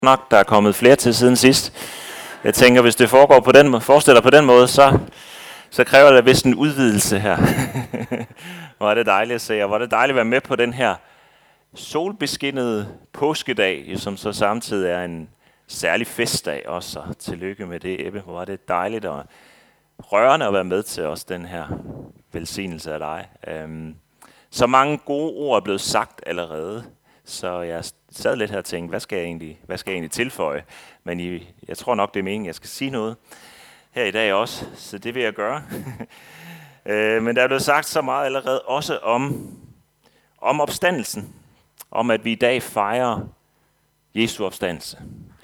Nok, der er kommet flere til siden sidst. Jeg tænker, hvis det forestiller på den måde, så kræver det vist en udvidelse her. Hvor er det dejligt at se, og hvor er det dejligt at være med på den her solbeskinnede påskedag, som så samtidig er en særlig festdag også. Og tillykke med det, Ebbe. Hvor er det dejligt og rørende at være med til også den her velsignelse af dig. Så mange gode ord er blevet sagt allerede. Så jeg sad lidt her og tænkte, hvad skal jeg egentlig tilføje? Men jeg tror nok, det er meningen, jeg skal sige noget her i dag også, så det vil jeg gøre. Men der er blevet sagt så meget allerede også om opstandelsen. Om at vi i dag fejrer Jesu opstandelse.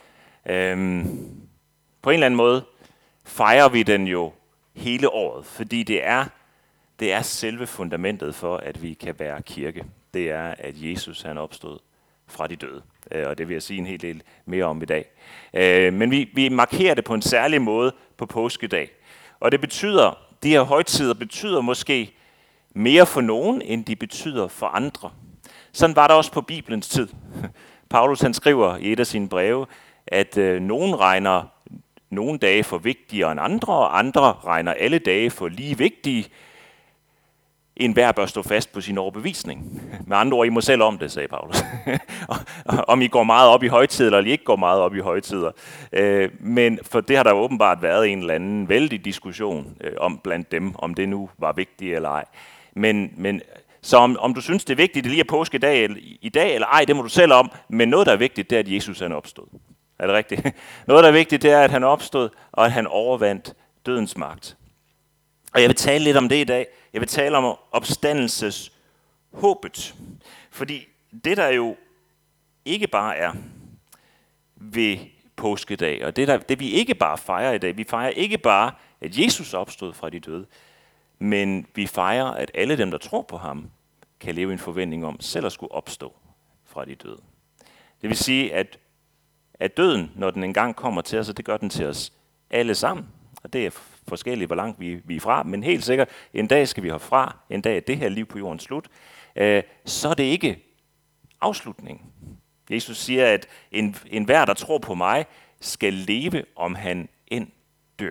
På en eller anden måde fejrer vi den jo hele året, fordi det er selve fundamentet for, at vi kan være kirke. Det er, at Jesus han opstod fra de døde. Og det vil jeg sige en hel del mere om i dag. Men vi markerer det på en særlig måde på påskedag. Og det betyder, de her højtider betyder måske mere for nogen, end de betyder for andre. Sådan var det også på Bibelens tid. Paulus han skriver i et af sine breve, at nogen regner nogle dage for vigtigere end andre, og andre regner alle dage for lige vigtige. Enhver bør stå fast på sin overbevisning. Med andre ord, I må selv om det, sagde Paulus. Om I går meget op i højtider, eller I ikke går meget op i højtider. Men for det har der åbenbart været en eller anden vældig diskussion om blandt dem, om det nu var vigtigt eller ej. Så om du synes, det er vigtigt, det lige er påskedag i dag, eller ej, det må du selv om. Men noget, der er vigtigt, det er, at Jesus han opstod. Er det rigtigt? Noget, der er vigtigt, det er, at han opstod, og at han overvandt dødens magt. Og jeg vil tale lidt om det i dag. Jeg vil tale om opstandelses håbet. Fordi det der jo ikke bare er ved påskedag, og det vi ikke bare fejrer i dag, vi fejrer ikke bare, at Jesus opstod fra de døde, men vi fejrer, at alle dem, der tror på ham, kan leve i en forventning om selv at skulle opstå fra de døde. Det vil sige, at døden, når den engang kommer til os, og det gør den til os alle sammen, og det er forskelligt, hvor langt vi er fra, men helt sikkert, en dag skal vi herfra, en dag er det her liv på jorden slut, så er det ikke afslutningen. Jesus siger, at enhver, der tror på mig, skal leve, om han end dør.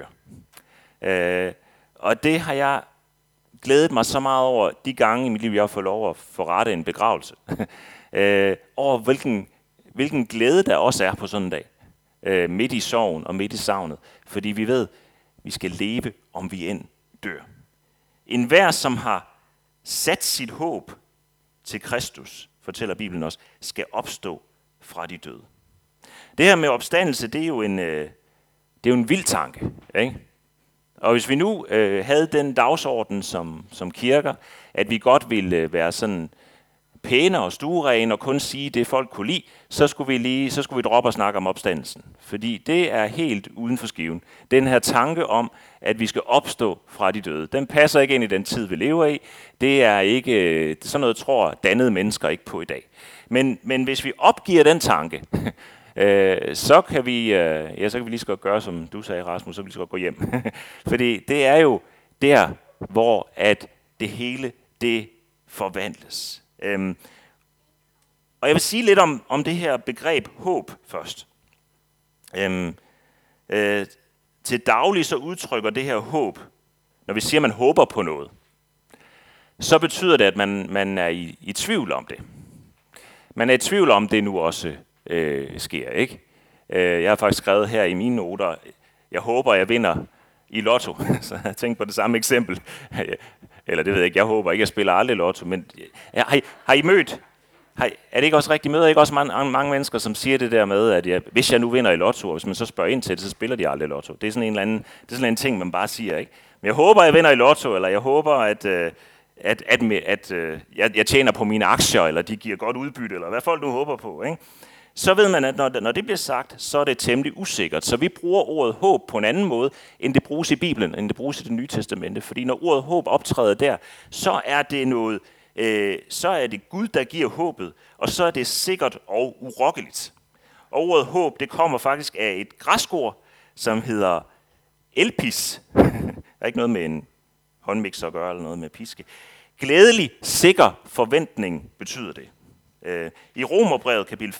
Og det har jeg glædet mig så meget over, de gange i mit liv, jeg har fået lov at forrette en begravelse. Over hvilken glæde der også er på sådan en dag. Midt i sorgen og midt i savnet. Fordi vi ved, vi skal leve, om vi end dør. Enhver, som har sat sit håb til Kristus, fortæller Bibelen også, skal opstå fra de døde. Det her med opstandelse, det er jo en vild tanke, ikke? Og hvis vi nu havde den dagsorden som kirker, at vi godt ville være sådan pæne og stuerene og kun sige det folk kunne lide, så skulle vi droppe og snakke om opstandelsen. Fordi det er helt uden for skiven. Den her tanke om, at vi skal opstå fra de døde, den passer ikke ind i den tid, vi lever i. Det er ikke sådan noget, tror dannede mennesker ikke på i dag. Men hvis vi opgiver den tanke, så kan vi lige så godt gøre, som du sagde, Rasmus, så kan vi lige så godt gå hjem. Fordi det er jo der, hvor at det hele, det forvandles. Og jeg vil sige lidt om det her begreb håb først. Til daglig så udtrykker det her håb, når vi siger, at man håber på noget, så betyder det, at man er i tvivl om det. Man er i tvivl om det nu også sker, ikke? Jeg har faktisk skrevet her i mine noter, jeg håber, jeg vinder i lotto. Så jeg tænkte på det samme eksempel. Eller det ved jeg ikke, jeg håber ikke, jeg spiller aldrig lotto. Men har I mødt? Er det ikke også rigtigt? Møder ikke også mange mennesker, som siger det der med, at hvis jeg nu vinder i lotto, og hvis man så spørger ind til det, så spiller de aldrig lotto. Det er sådan en ting, man bare siger, ikke? Men jeg håber, jeg vinder i lotto, eller jeg håber, at jeg tjener på mine aktier, eller de giver godt udbytte, eller hvad folk nu håber på, ikke? Så ved man, at når det bliver sagt, så er det temmelig usikkert. Så vi bruger ordet håb på en anden måde, end det bruges i Bibelen, end det bruges i det nye testamente. Fordi når ordet håb optræder der, så er det noget, så er det Gud, der giver håbet, og så er det sikkert og urokkeligt. Og ordet håb, det kommer faktisk af et græsk ord, som hedder elpis. Der er ikke noget med en håndmixer at gøre, eller noget med piske. Glædelig, sikker forventning betyder det. I Romerbrevet kapitel 5,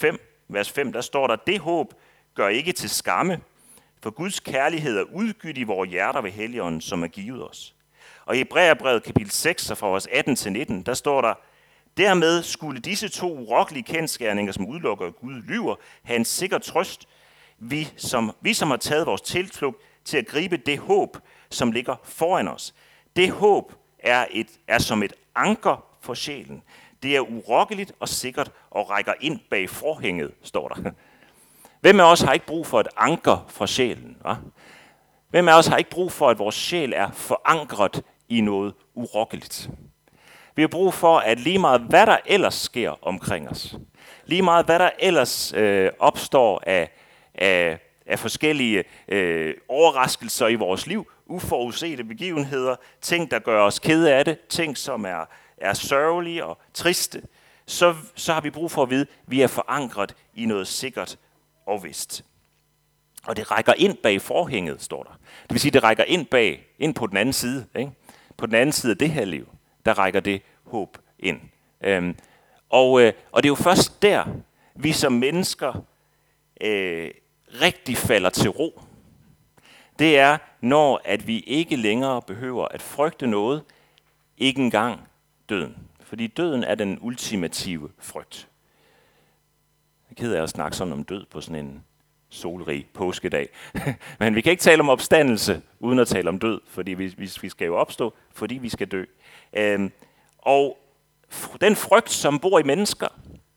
vers 5, der står der, det håb gør ikke til skamme, for Guds kærlighed er udgydt i vores hjerter ved Helligånden, som er givet os. Og i Hebræerbrevet kapitel 6, fra vers 18-19, der står der, dermed skulle disse to urokkelige kendsgerninger, som udelukker Gud lyver, have en sikker trøst, vi som har taget vores tilflugt til at gribe det håb, som ligger foran os. Det håb er som et anker for sjælen. Det er urokkeligt og sikkert og rækker ind bag forhænget, står der. Hvem af os har ikke brug for et anker for sjælen? Hva? Hvem af os har ikke brug for, at vores sjæl er forankret i noget urokkeligt? Vi har brug for, at lige meget hvad der ellers sker omkring os, lige meget hvad der ellers opstår af forskellige overraskelser i vores liv, uforudsete begivenheder, ting, der gør os kede af det, ting, som er sørgelige og triste, så har vi brug for at vide, at vi er forankret i noget sikkert og vist. Og det rækker ind bag forhænget, står der. Det vil sige, det rækker ind på den anden side. Ikke? På den anden side af det her liv, der rækker det håb ind. Og det er jo først der, vi som mennesker rigtig falder til ro. Det er, når at vi ikke længere behøver at frygte noget, ikke engang døden. Fordi døden er den ultimative frygt. Jeg er ked af at snakke sådan om død på sådan en solrig påskedag. Men vi kan ikke tale om opstandelse uden at tale om død, fordi vi skal jo opstå, fordi vi skal dø. Og den frygt, som bor i mennesker,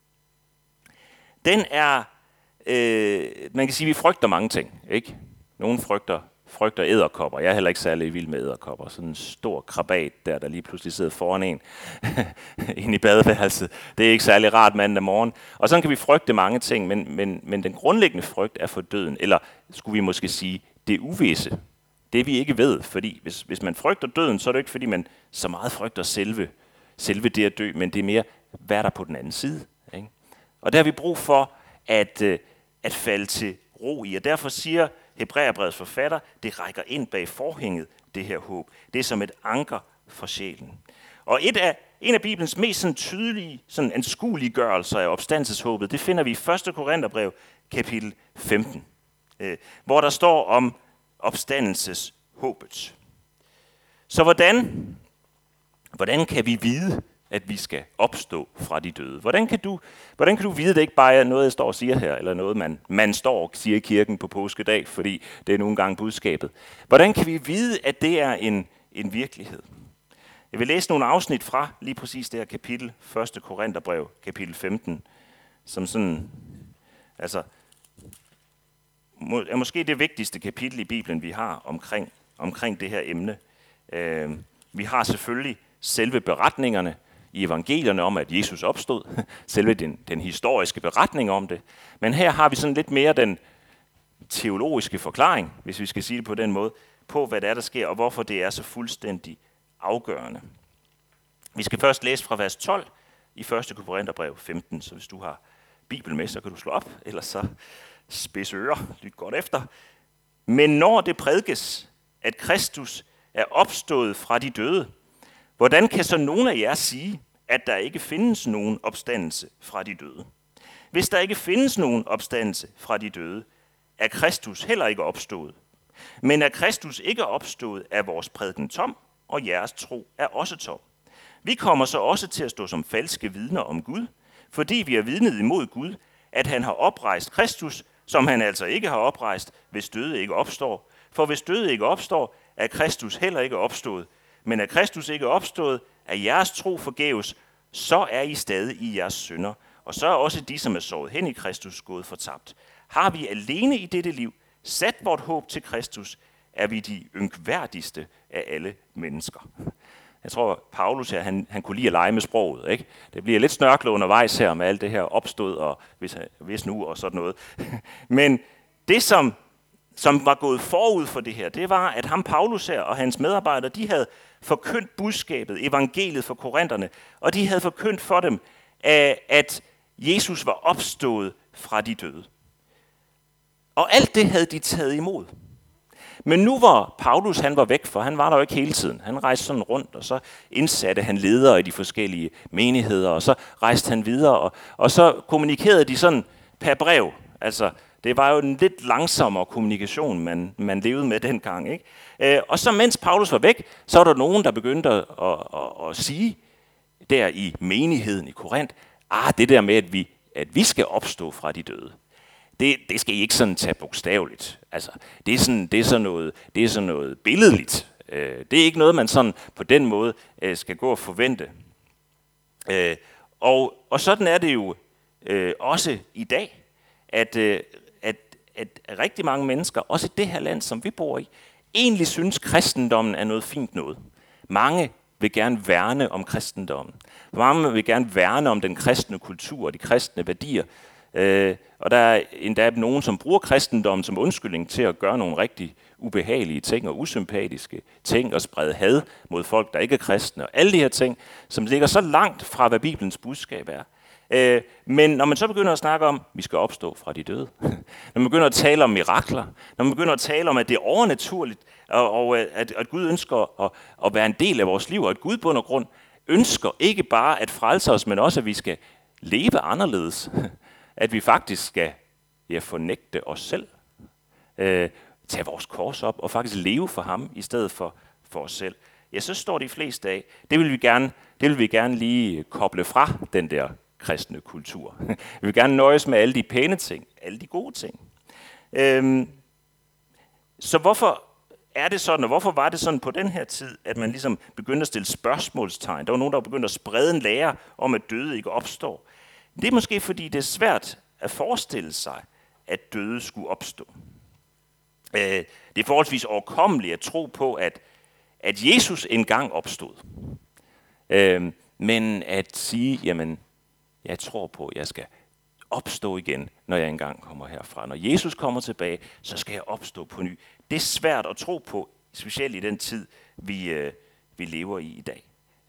den er, man kan sige, vi frygter mange ting, ikke? Nogle frygter edderkopper. Jeg er heller ikke særlig vild med edderkopper. Sådan en stor krabat der lige pludselig sidder foran en inde i badeværelset. Det er ikke særlig rart mandag morgen. Og sådan kan vi frygte mange ting, men den grundlæggende frygt er for døden. Eller skulle vi måske sige, det uvisse. Det vi ikke ved. Fordi hvis man frygter døden, så er det ikke fordi man så meget frygter selve det at dø, men det er mere, hvad er der på den anden side. Ikke? Og der har vi brug for at falde til ro i. Og derfor siger Hebræerbrevets forfatter, det rækker ind bag forhænget, det her håb. Det er som et anker for sjælen. Og en af Bibelens mest sådan tydelige anskueliggørelser af opstandelseshåbet, det finder vi i 1. Korintherbrev, kapitel 15, hvor der står om opstandelseshåbet. Så hvordan kan vi vide, at vi skal opstå fra de døde? Hvordan kan du vide, det ikke bare er noget, jeg står og siger her, eller noget, man står og siger i kirken på påskedag, fordi det er nogle gange budskabet? Hvordan kan vi vide, at det er en virkelighed? Jeg vil læse nogle afsnit fra lige præcis det her kapitel, 1. Korintherbrev, kapitel 15, som sådan, altså, er måske det vigtigste kapitel i Bibelen, vi har omkring det her emne. Vi har selvfølgelig selve beretningerne i evangelierne om, at Jesus opstod. Selve den historiske beretning om det. Men her har vi sådan lidt mere den teologiske forklaring, hvis vi skal sige det på den måde, på hvad det er, der sker, og hvorfor det er så fuldstændig afgørende. Vi skal først læse fra vers 12 i 1. Korintherbrev 15, så hvis du har Bibel med, så kan du slå op, ellers så spids ører, lyt godt efter. Men når det prædikes, at Kristus er opstået fra de døde, hvordan kan så nogen af jer sige, at der ikke findes nogen opstandelse fra de døde? Hvis der ikke findes nogen opstandelse fra de døde, er Kristus heller ikke opstået. Men er Kristus ikke opstået, er vores prædiken tom, og jeres tro er også tom. Vi kommer så også til at stå som falske vidner om Gud, fordi vi har vidnet imod Gud, at han har oprejst Kristus, som han altså ikke har oprejst, hvis døde ikke opstår. For hvis døde ikke opstår, er Kristus heller ikke opstået. Men er Kristus ikke opstået, er jeres tro forgæves, så er I stadig i jeres synder, og så er også de, som er såret hen i Kristus, gået fortabt. Har vi alene i dette liv sat vort håb til Kristus, er vi de ynkværdigste af alle mennesker. Jeg tror, Paulus her, han kunne lide at lege med sproget. Ikke? Det bliver lidt snørklet undervejs her med alt det her opstod og hvis nu og sådan noget. Men det, som var gået forud for det her, det var, at ham Paulus her og hans medarbejdere, de havde forkyndt budskabet, evangeliet for korinterne, og de havde forkyndt for dem, at Jesus var opstået fra de døde. Og alt det havde de taget imod. Men nu var Paulus, han var væk, for han var der jo ikke hele tiden. Han rejste sådan rundt, og så indsatte han ledere i de forskellige menigheder, og så rejste han videre, og så kommunikerede de sådan per brev. Altså, det var jo en lidt langsommere kommunikation, man levede med dengang. Ikke? Og så mens Paulus var væk, så var der nogen, der begyndte at sige der i menigheden i Korinth, det der med, at vi skal opstå fra de døde, det skal I ikke sådan tage bogstaveligt. Altså, det er sådan noget billedligt. Det er ikke noget, man sådan på den måde skal gå og forvente. Og sådan er det jo også i dag, at rigtig mange mennesker, også i det her land, som vi bor i, egentlig synes, kristendommen er noget fint noget. Mange vil gerne værne om kristendommen. Mange vil gerne værne om den kristne kultur og de kristne værdier. Og der er endda nogen, som bruger kristendommen som undskyldning til at gøre nogle rigtig ubehagelige ting og usympatiske ting og sprede had mod folk, der ikke er kristne. Og alle de her ting, som ligger så langt fra, hvad Bibelens budskab er. Men når man så begynder at snakke om, at vi skal opstå fra de døde, når man begynder at tale om mirakler, når man begynder at tale om, at det er overnaturligt, og at Gud ønsker at være en del af vores liv, og at Gud bund og grund ønsker ikke bare at frelse os, men også at vi skal leve anderledes, at vi faktisk skal fornægte os selv, tage vores kors op og faktisk leve for ham i stedet for os selv. Ja, så står de fleste af. Det vil vi gerne lige koble fra den der kristne kultur. Vi vil gerne nøjes med alle de pæne ting, alle de gode ting. Så hvorfor er det sådan, og hvorfor var det sådan på den her tid, at man ligesom begyndte at stille spørgsmålstegn? Der var nogen, der begyndte at sprede en lære om, at døde ikke opstår. Det er måske, fordi det er svært at forestille sig, at døde skulle opstå. Det er forholdsvis overkommeligt at tro på, at Jesus engang opstod. Men at sige, jamen, jeg tror på, at jeg skal opstå igen, når jeg engang kommer herfra. Når Jesus kommer tilbage, så skal jeg opstå på ny. Det er svært at tro på, specielt i den tid, vi lever i dag.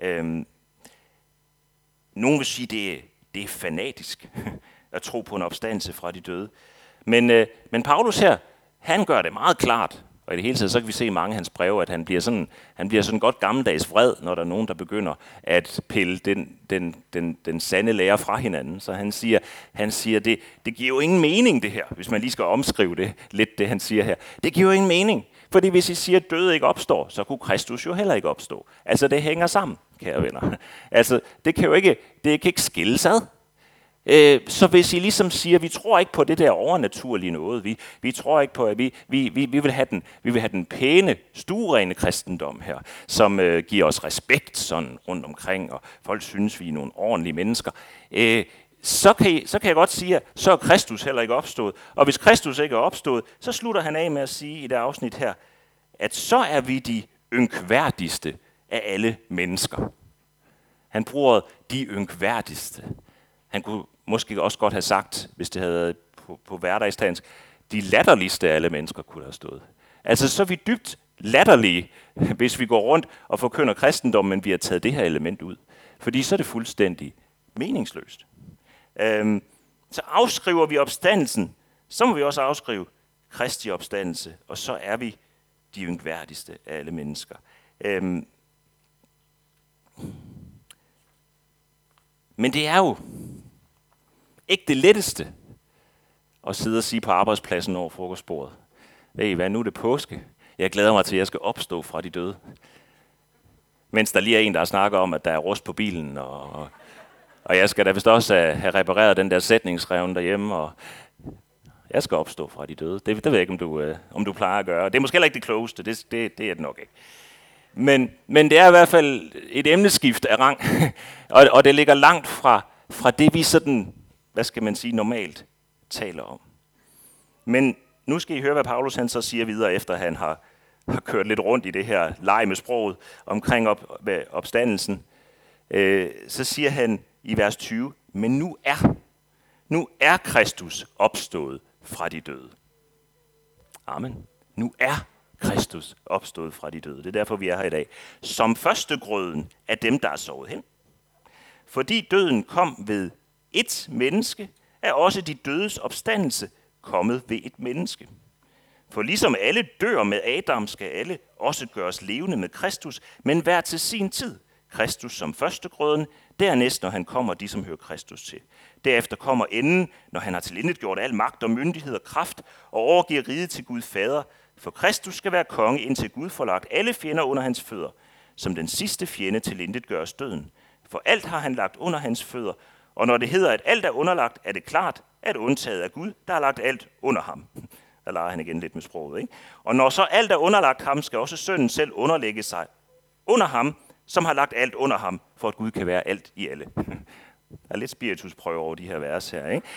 Nogen vil sige, det er fanatisk at tro på en opstandelse fra de døde. Men Paulus her, han gør det meget klart, og i det hele taget, så kan vi se i mange af hans breve, at han bliver sådan godt gammeldags vred, når der er nogen, der begynder at pille den sande lære fra hinanden. Så han siger det giver jo ingen mening det her, hvis man lige skal omskrive det lidt, det han siger her. Det giver jo ingen mening, fordi hvis I siger, at døde ikke opstår, så kunne Kristus jo heller ikke opstå. Altså, det hænger sammen, kære venner. Altså, det kan ikke skilles ad. Så hvis I ligesom siger, vi tror ikke på det der overnaturlige noget, vi tror ikke på, at vi vil have den pæne, stuerene kristendom her, som giver os respekt sådan rundt omkring, og folk synes, vi er nogle ordentlige mennesker, så kan jeg godt sige, at så er Kristus heller ikke opstået. Og hvis Kristus ikke er opstået, så slutter han af med at sige i det afsnit her, at så er vi de ynkværdigste af alle mennesker. Han bruger de ynkværdigste. Han kunne måske også godt have sagt, hvis det havde været på hverdagsdansk, de latterligste af alle mennesker kunne have stået. Altså, så er vi dybt latterlige, hvis vi går rundt og forkynder kristendom, men vi har taget det her element ud. Fordi så er det fuldstændig meningsløst. Så afskriver vi opstandelsen, så må vi også afskrive Kristi opstandelse, og så er vi de yngværdigste af alle mennesker. Men det er jo ikke det letteste at sidde og sige på arbejdspladsen over frokostbordet. Ved I hvad, nu er det påske. Jeg glæder mig til, at jeg skal opstå fra de døde. Mens der lige er en, der snakker om, at der er rust på bilen, og jeg skal da vist også have repareret den der sætningsrevne derhjemme, og jeg skal opstå fra de døde. Det ved jeg ikke, om du plejer at gøre. Det er måske heller ikke det klogeste, det er det nok ikke. Men det er i hvert fald et emneskift af rang, og det ligger langt fra det, vi sådan, hvad skal man sige, normalt taler om. Men nu skal I høre, hvad Paulus han så siger videre, efter han har kørt lidt rundt i det her leg med sproget omkring opstandelsen. Så siger han i vers 20, men nu er Kristus opstået fra de døde. Amen. Nu er Kristus opstået fra de døde. Det er derfor, vi er her i dag. Som førstegrøden af dem, der er sovet hen. Fordi døden kom ved et menneske, er også de dødes opstandelse kommet ved et menneske. For ligesom alle dør med Adam, skal alle også gøres levende med Kristus, men hver til sin tid. Kristus som førstegrøden, dernæst når han kommer, de som hører Kristus til. Derefter kommer enden, når han har tilintetgjort al magt og myndighed og kraft, og overgiver riget til Gud Fader, for Kristus skal være konge, indtil Gud får lagt alle fjender under hans fødder. Som den sidste fjende tilintetgøres døden. For alt har han lagt under hans fødder, og når det hedder, at alt er underlagt, er det klart, at undtaget af Gud, der har lagt alt under ham. Der leger han igen lidt med sproget, ikke? Og når så alt er underlagt ham, skal også sønnen selv underlægge sig under ham, som har lagt alt under ham, for at Gud kan være alt i alle. Der er lidt spiritusprøve over de her vers her, ikke?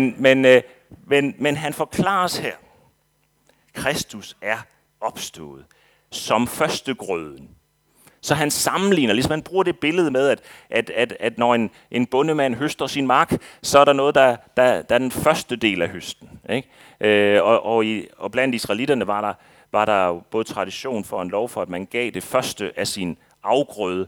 Men han forklares her. Kristus er opstået som førstegrøden. Så han sammenligner, ligesom han bruger det billede med, at når en bondemand høster sin mark, så er der noget, der er den første del af høsten. Ikke? Og blandt israelitterne var der jo både tradition for en lov for, at man gav det første af sin afgrøde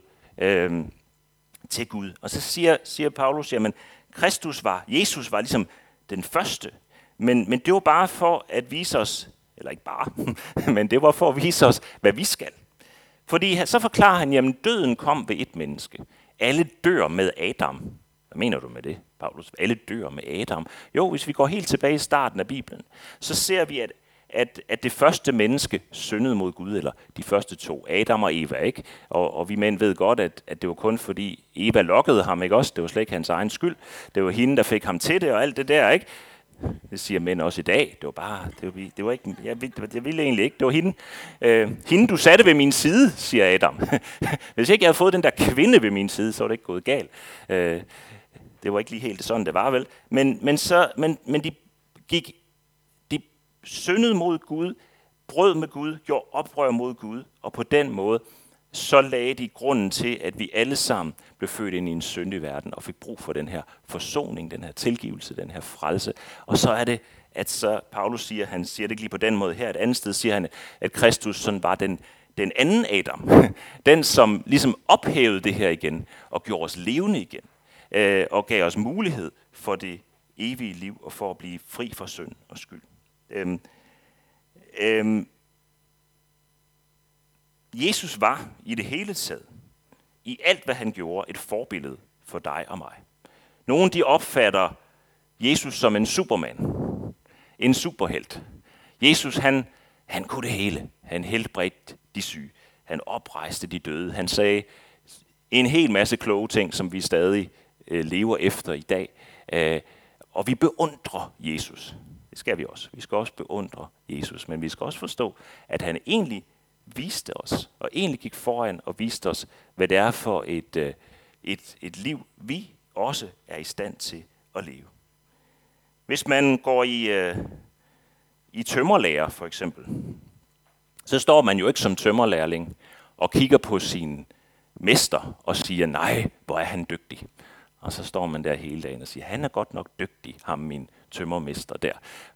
til Gud. Og så siger Paulus, jamen Jesus var ligesom den første, men det var bare for at vise os, eller ikke bare, men det var for at vise os, hvad vi skal. Fordi så forklarer han, jamen døden kom ved et menneske. Alle dør med Adam. Hvad mener du med det, Paulus? Alle dør med Adam. Jo, hvis vi går helt tilbage i starten af Bibelen, så ser vi, at det første menneske syndede mod Gud, eller de første to, Adam og Eva, ikke? Og vi mænd ved godt, at det var kun fordi Eva lokkede ham, ikke også? Det var slet ikke hans egen skyld. Det var hende, der fik ham til det, og alt det der, ikke? Det siger mænd også i dag. Det var ikke, jeg ville egentlig ikke. Det var hende. Hende, du satte ved min side, siger Adam. Hvis ikke jeg havde fået den der kvinde ved min side, så var det ikke gået galt. Det var ikke lige helt sådan, det var vel. Men de syndede mod Gud, brød med Gud, gjorde oprør mod Gud, og på den måde, så lagde de grunden til, at vi alle sammen blev født ind i en syndig verden, og fik brug for den her forsoning, den her tilgivelse, den her frelse. Og så er det, at så Paulus siger, han siger det ikke lige på den måde her, et andet sted siger han, at Kristus sådan var den anden Adam, den som ligesom ophævede det her igen, og gjorde os levende igen, og gav os mulighed for det evige liv, og for at blive fri fra synd og skyld. Jesus var i det hele taget, i alt hvad han gjorde, et forbillede for dig og mig. Nogle de opfatter Jesus som en superman, en superhelt. Jesus han kunne det hele. Han helbredte de syge. Han oprejste de døde. Han sagde en hel masse kloge ting, som vi stadig lever efter i dag. Og vi beundrer Jesus. Det skal vi også. Vi skal også beundre Jesus, men vi skal også forstå, at han egentlig viste os, og egentlig gik foran og viste os, hvad det er for et liv, vi også er i stand til at leve. Hvis man går i tømmerlærer for eksempel, så står man jo ikke som tømmerlærling og kigger på sin mester og siger, nej, hvor er han dygtig. Og så står man der hele dagen og siger, han er godt nok dygtig, ham min tømmermester der.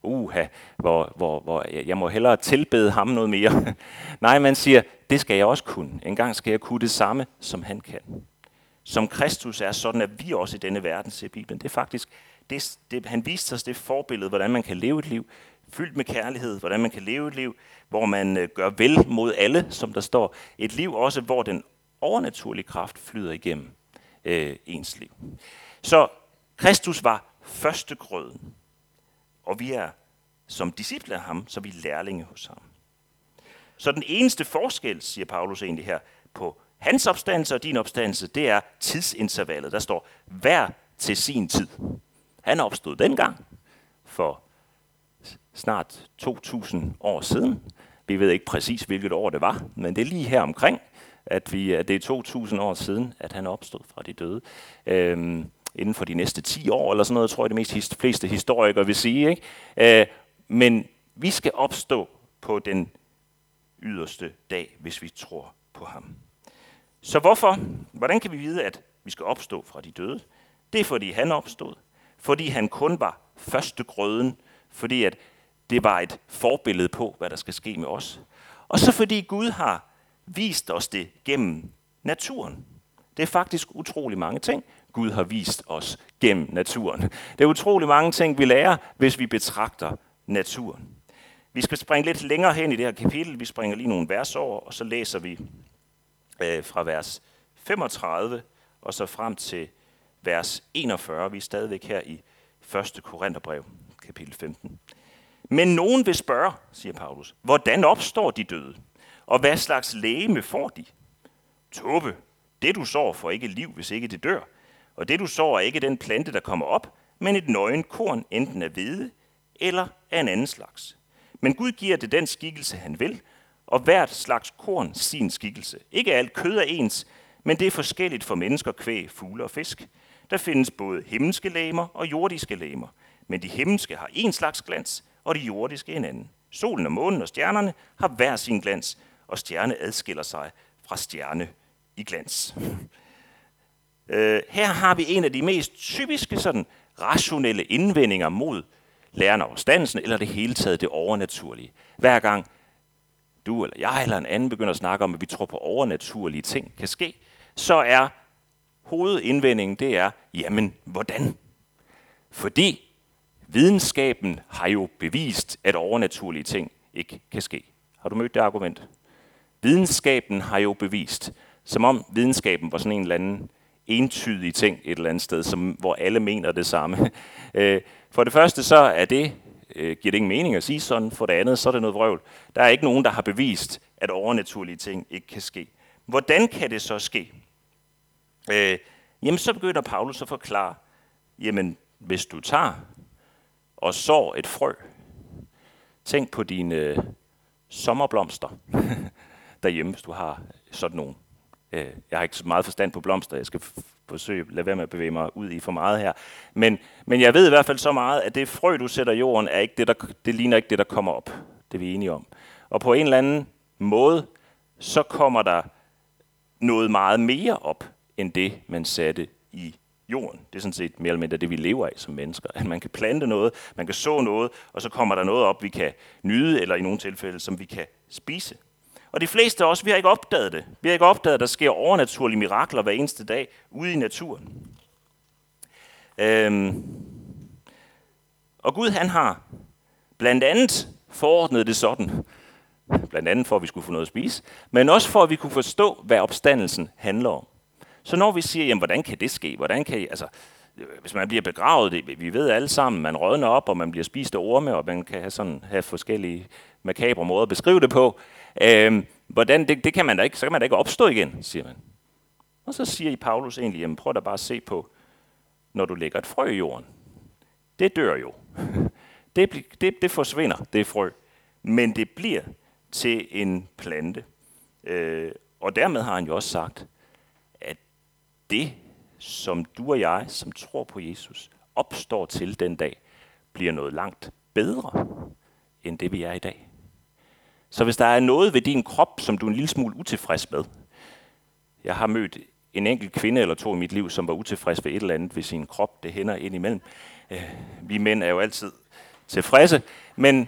Jeg må hellere tilbede ham noget mere. Nej, man siger, det skal jeg også kunne. En gang skal jeg kunne det samme, som han kan. Som Kristus er, sådan at vi også i denne verden, siger Bibelen. Det er faktisk, han viste os det forbillede, hvordan man kan leve et liv fyldt med kærlighed, hvordan man kan leve et liv, hvor man gør vel mod alle, som der står. Et liv også, hvor den overnaturlige kraft flyder igennem ens liv. Så Kristus var førstegrøden, og vi er som disciple af ham, så er vi lærlinge hos ham. Så den eneste forskel, siger Paulus egentlig her, på hans opstandelse og din opstandelse, det er tidsintervallet. Der står, hver til sin tid. Han opstod dengang for snart 2000 år siden. Vi ved ikke præcis, hvilket år det var, men det er lige her omkring, at det er 2000 år siden, at han opstod fra de døde. Inden for de næste 10 år, eller sådan noget, tror jeg, de fleste historikere vil sige. Ikke? Men vi skal opstå på den yderste dag, hvis vi tror på ham. Så hvordan kan vi vide, at vi skal opstå fra de døde? Det er, fordi han opstod. Fordi han kun var førstegrøden. Fordi at det var et forbillede på, hvad der skal ske med os. Og så fordi Gud har vist os det gennem naturen. Det er faktisk utrolig mange ting, Gud har vist os gennem naturen. Det er utrolig mange ting, vi lærer, hvis vi betragter naturen. Vi skal springe lidt længere hen i det her kapitel. Vi springer lige nogle vers over, og så læser vi fra vers 35 og så frem til vers 41. Vi er stadigvæk her i 1. Korintherbrev, kapitel 15. Men nogen vil spørge, siger Paulus, hvordan opstår de døde? Og hvad slags legeme får de? Tåbe, det du sår får ikke liv, hvis ikke det dør. Og det du sår er ikke den plante, der kommer op, men et nøgen korn, enten af hvede eller af en anden slags. Men Gud giver det den skikkelse, han vil, og hvert slags korn sin skikkelse. Ikke alt kød er ens, men det er forskelligt for mennesker, kvæg, fugle og fisk. Der findes både himmelske legemer og jordiske legemer, men de himmelske har en slags glans, og de jordiske en anden. Solen og månen og stjernerne har hver sin glans, og stjerne adskiller sig fra stjerne i glans. Her har vi en af de mest typiske sådan, rationelle indvendinger mod læren om opstandelsen, eller det hele taget det overnaturlige. Hver gang du eller jeg eller en anden begynder at snakke om, at vi tror på overnaturlige ting kan ske, så er hovedindvendingen, det er, jamen, hvordan? Fordi videnskaben har jo bevist, at overnaturlige ting ikke kan ske. Har du mødt det argument? Videnskaben har jo bevist, som om videnskaben var sådan en eller anden entydig ting et eller andet sted, hvor alle mener det samme. For det første så er det, giver det ingen mening at sige sådan, for det andet så er det noget vrøvl. Der er ikke nogen, der har bevist, at overnaturlige ting ikke kan ske. Hvordan kan det så ske? Jamen så begynder Paulus at forklare, jamen hvis du tager og sår et frø, tænk på dine sommerblomster derhjemme, hvis du har sådan nogle. Jeg har ikke så meget forstand på blomster, jeg skal forsøge at lade være med at bevæge mig ud i for meget her. Men jeg ved i hvert fald så meget, at det frø, du sætter i jorden, er ikke det ligner ikke det, der kommer op. Det er vi enige om. Og på en eller anden måde, så kommer der noget meget mere op, end det, man satte i jorden. Det er sådan set mere eller mindre det, vi lever af som mennesker. At man kan plante noget, man kan så noget, og så kommer der noget op, vi kan nyde, eller i nogle tilfælde, som vi kan spise. Og de fleste af os, vi har ikke opdaget det. Vi har ikke opdaget, at der sker overnaturlige mirakler hver eneste dag ude i naturen. Og Gud, han har blandt andet forordnet det sådan, blandt andet for, at vi skulle få noget at spise, men også for, at vi kunne forstå, hvad opstandelsen handler om. Så når vi siger, jamen, hvordan kan det ske? Hvordan kan hvis man bliver begravet, vi ved alle sammen, man rådner op, og man bliver spist af orme, og man kan have forskellige makabre måder at beskrive det på. Hvordan, det kan man da ikke, så kan man da ikke opstå igen, siger man. Og så siger Paulus egentlig, jamen prøv da bare at se på, når du lægger et frø i jorden. Det dør jo. Det forsvinder, det frø. Men det bliver til en plante. Og dermed har han jo også sagt, at det, som du og jeg, som tror på Jesus, opstår til den dag, bliver noget langt bedre, end det vi er i dag. Så hvis der er noget ved din krop, som du er en lille smule utilfreds med. Jeg har mødt en enkelt kvinde eller to i mit liv, som var utilfreds ved et eller andet ved sin krop. Det hænder ind imellem. Vi mænd er jo altid tilfredse. Men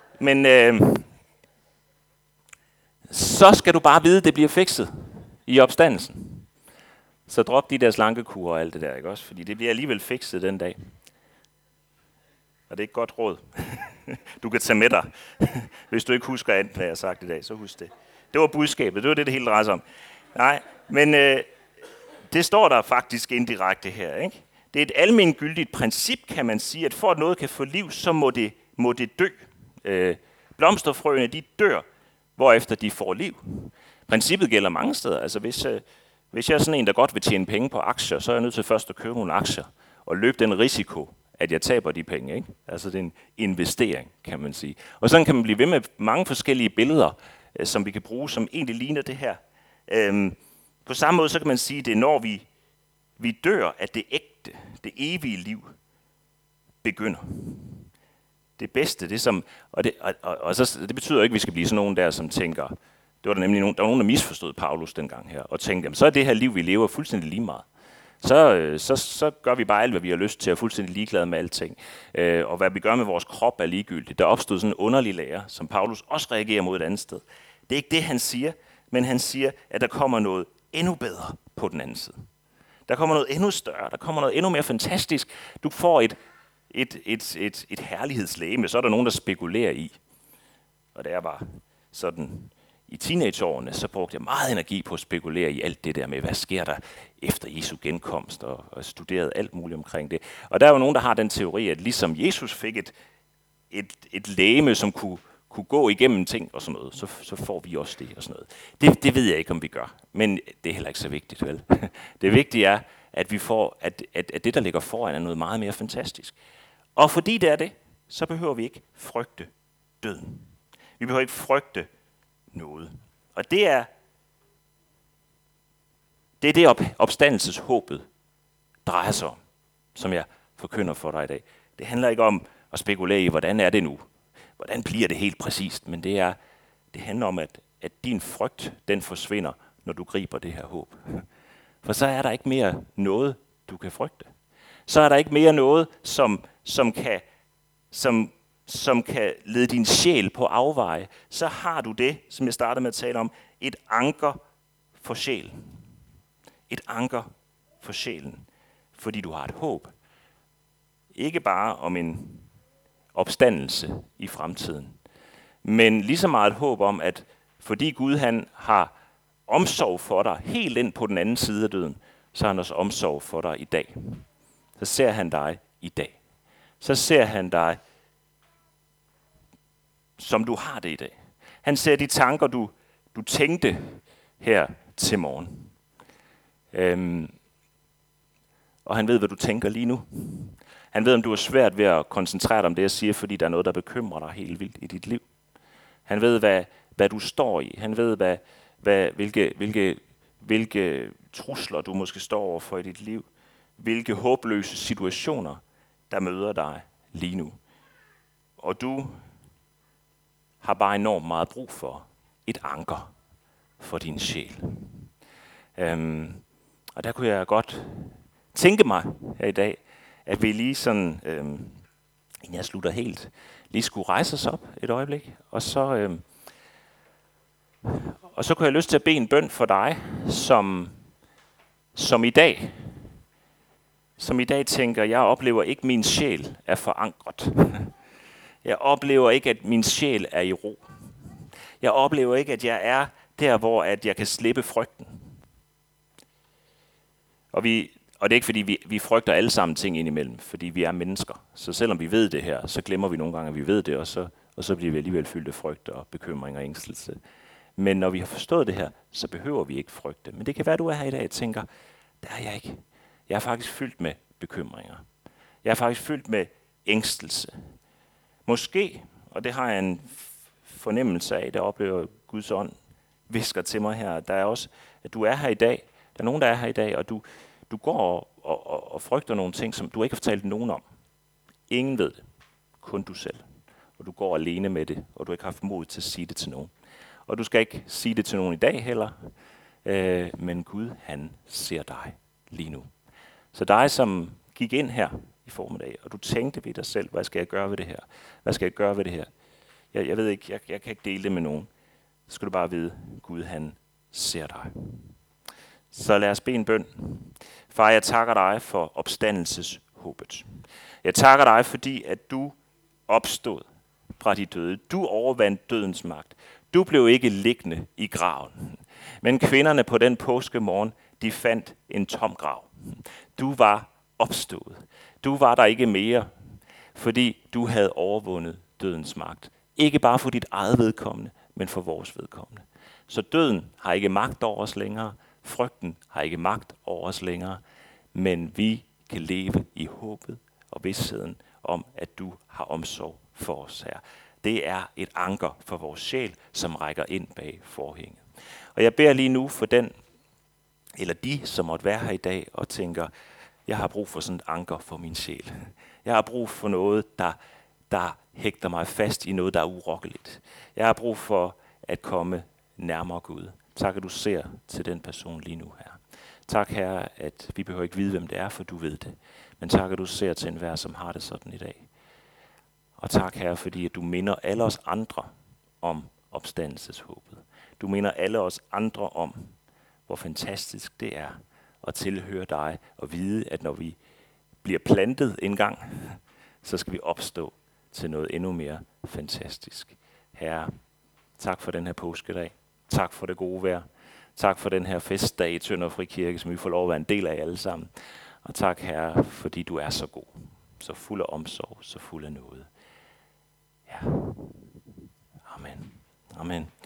så skal du bare vide, at det bliver fikset i opstandelsen. Så drop de der slankekurer og alt det der, ikke også? Fordi det bliver alligevel fikset den dag. Og det er ikke godt råd. Du kan tage med dig. Hvis du ikke husker andet, hvad jeg har sagt i dag, så husk det. Det var budskabet. Det var det hele drejer sig om. Nej, men det står der faktisk indirekte her, ikke? Det er et almengyldigt princip, kan man sige, at for at noget kan få liv, så må det dø. Blomsterfrøene, de dør, hvorefter de får liv. Princippet gælder mange steder. Altså hvis jeg er sådan en, der godt vil tjene penge på aktier, så er jeg nødt til først at købe nogle aktier og løbe den risiko, at jeg taber de penge, ikke? Altså det er en investering, kan man sige. Og sådan kan man blive ved med mange forskellige billeder, som vi kan bruge, som egentlig ligner det her. På samme måde, så kan man sige, at det er når vi dør, at det ægte, det evige liv begynder. Det bedste, det som, og så, det betyder ikke, at vi skal blive sådan nogen der, som tænker, det var der nemlig nogen, der misforstod Paulus dengang her, og tænkte, jamen, så er det her liv, vi lever, fuldstændig lige meget. Så gør vi bare alt, hvad vi har lyst til, og fuldstændig ligeglade med alting. Og hvad vi gør med vores krop er ligegyldigt. Der opstod sådan en underlig lære, som Paulus også reagerer mod et andet sted. Det er ikke det, han siger, men han siger, at der kommer noget endnu bedre på den anden side. Der kommer noget endnu større, der kommer noget endnu mere fantastisk. Du får et herlighedslegeme, så er der nogen, der spekulerer i. Og det er bare sådan i teenageårene, så brugte jeg meget energi på at spekulere i alt det der med, hvad sker der efter Jesu genkomst, og studerede alt muligt omkring det. Og der er jo nogen, der har den teori, at ligesom Jesus fik et legeme, som kunne gå igennem ting og sådan noget, så får vi også det og sådan noget. Det ved jeg ikke, om vi gør, men det er heller ikke så vigtigt, vel? Det vigtige er, at vi får, at det, der ligger foran, er noget meget mere fantastisk. Og fordi det er det, så behøver vi ikke frygte døden. Vi behøver ikke frygte noget. Og det er det opstandelseshåbet drejer sig om, som jeg forkynder for dig i dag. Det handler ikke om at spekulere i, hvordan er det nu? Hvordan bliver det helt præcist? Men det handler om, at din frygt, den forsvinder, når du griber det her håb. For så er der ikke mere noget, du kan frygte. Så er der ikke mere noget, som kan lede din sjæl på afveje. Så har du det, som jeg startede med at tale om, et anker for sjælen. Et anker for sjælen, fordi du har et håb. Ikke bare om en opstandelse i fremtiden, men lige så meget et håb om, at fordi Gud han har omsorg for dig helt ind på den anden side af døden, så har han også omsorg for dig i dag. Så ser han dig i dag. Så ser han dig, som du har det i dag. Han ser de tanker, du tænkte her til morgen. Og han ved, hvad du tænker lige nu. Han ved, om du er svært ved at koncentrere dig om det, jeg siger, fordi der er noget, der bekymrer dig helt vildt i dit liv. Han ved, hvad du står i. Han ved, hvilke trusler du måske står over for i dit liv. Hvilke håbløse situationer, der møder dig lige nu. Og du har bare enormt meget brug for et anker for din sjæl. Og der kunne jeg godt tænke mig her i dag, at vi lige sådan, inden jeg slutter helt, lige skulle rejse os op et øjeblik. Og så kunne jeg lyst til at bede en bøn for dig, som i dag tænker, jeg oplever ikke, at min sjæl er forankret. Jeg oplever ikke, at min sjæl er i ro. Jeg oplever ikke, at jeg er der, hvor at jeg kan slippe frygten. Og det er ikke, fordi vi frygter alle sammen ting indimellem, fordi vi er mennesker. Så selvom vi ved det her, så glemmer vi nogle gange, at vi ved det, og så bliver vi alligevel fyldt af frygt og bekymring og ængstelse. Men når vi har forstået det her, så behøver vi ikke frygte. Men det kan være, at du er her i dag og tænker, der er jeg ikke. Jeg er faktisk fyldt med bekymringer. Jeg er faktisk fyldt med ængstelse. Måske, og det har jeg en fornemmelse af, der oplever Guds ånd hvisker til mig her, der er også, at du er her i dag. Der er nogen, der er her i dag, og du går og frygter nogle ting, som du ikke har fortalt nogen om. Ingen ved det. Kun du selv. Og du går alene med det, og du har ikke haft mod til at sige det til nogen. Og du skal ikke sige det til nogen i dag heller, men Gud, han ser dig lige nu. Så dig, som gik ind her i formiddag, og du tænkte ved dig selv, hvad skal jeg gøre ved det her? Hvad skal jeg gøre ved det her? Jeg ved ikke, jeg kan ikke dele det med nogen. Så skal du bare vide, Gud, han ser dig. Så lad os bede en bøn. Far, jeg takker dig for opstandelseshåbet. Jeg takker dig, fordi at du opstod fra de døde. Du overvandt dødens magt. Du blev ikke liggende i graven. Men kvinderne på den påskemorgen, de fandt en tom grav. Du var opstået. Du var der ikke mere, fordi du havde overvundet dødens magt. Ikke bare for dit eget vedkommende, men for vores vedkommende. Så døden har ikke magt over os længere. Frygten har ikke magt over os længere. Men vi kan leve i håbet og vidstheden om, at du har omsorg for os her. Det er et anker for vores sjæl, som rækker ind bag forhænget. Og jeg beder lige nu for den, eller de, som måtte være her i dag og tænker, jeg har brug for sådan et anker for min sjæl. Jeg har brug for noget, der hægter mig fast i noget, der er urokkeligt. Jeg har brug for at komme nærmere Gud. Tak, at du ser til den person lige nu her. Tak, Herre, at vi behøver ikke vide, hvem det er, for du ved det. Men tak, at du ser til enhver, som har det sådan i dag. Og tak, Herre, fordi at du minder alle os andre om opstandelseshåbet. Du minder alle os andre om, hvor fantastisk det er at tilhøre dig og vide, at når vi bliver plantet en gang, så skal vi opstå til noget endnu mere fantastisk. Herre, tak for den her påskedag. Tak for det gode vejr. Tak for den her festdag i Tønder Frikirke, som vi får lov at være en del af alle sammen. Og tak, Herre, fordi du er så god, så fuld af omsorg, så fuld af nåde. Ja. Amen. Amen.